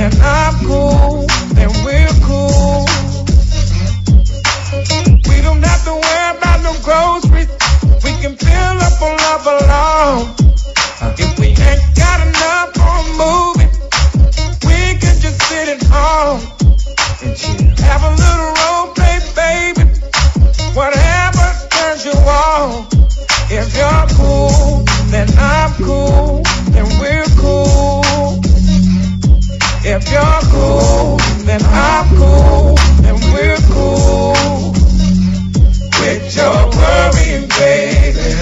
then I'm cool, then we're cool. We don't have to worry about no groceries. We can fill up on love alone. If we ain't got enough for a movie, we can just sit at home and chill. Have a little role play, baby. Whatever turns you on. If you're cool, then I'm cool, then we're cool. If you're cool, then I'm cool, then we're cool. Quit your worrying, baby.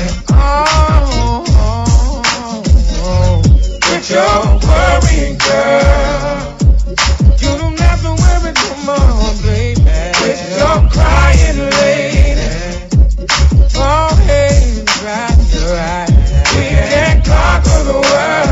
Quit your worrying, girl. You don't have to worry no more, baby. Quit your crying, lady. Oh, hey, right. We can conquer the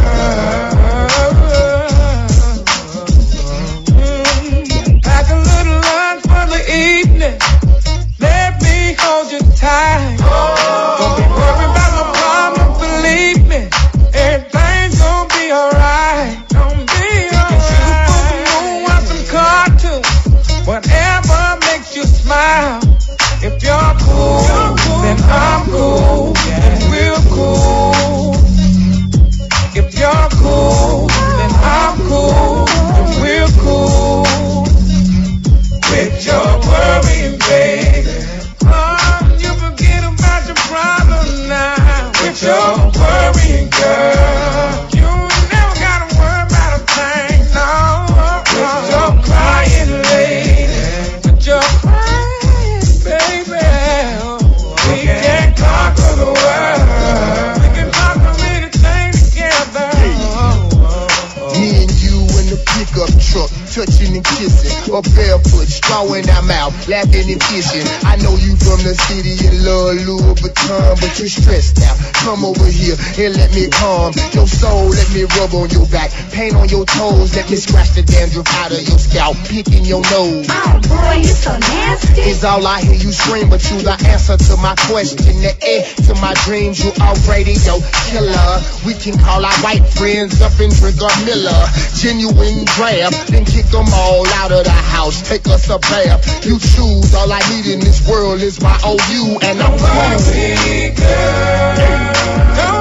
world. Pack a little lunch for the evening. Let me hold you tight. Don't be worried about my problems, believe me. Everything's gonna be alright. Gonna be alright. Shoot for the moon, watch some cartoons. Whatever makes you smile. If you're cool, then I'm cool, and we're cool. If you're cool, then I'm cool, and we're cool. Quit your worrying, baby. Oh, you forget about your problem now. Quit your worrying, girl. You never gotta worry about a thing, no. Quit your crying, lady. Quit your crying, baby. We can conquer the world. We can conquer anything together. Me and you in the pickup truck, touching and kissing, or barefoot, straw in our mouth, laughing and kissing. I know you from the city and love Louis Vuitton, but you're stressed out. Come over here and let me calm your soul. Let me rub on your back, paint on your toes. Let me scratch the dandruff out of your scalp, picking your nose. Oh boy, you so nasty. It's all I hear you scream, but you the answer to my question. The A to my dreams, you already your killer. We can call our white friends up and drink our Miller. Genuine draft, then kick them all out of the house. Take us a bath. You choose, all I need in this world is my OU, and I'm worry, girl. Don't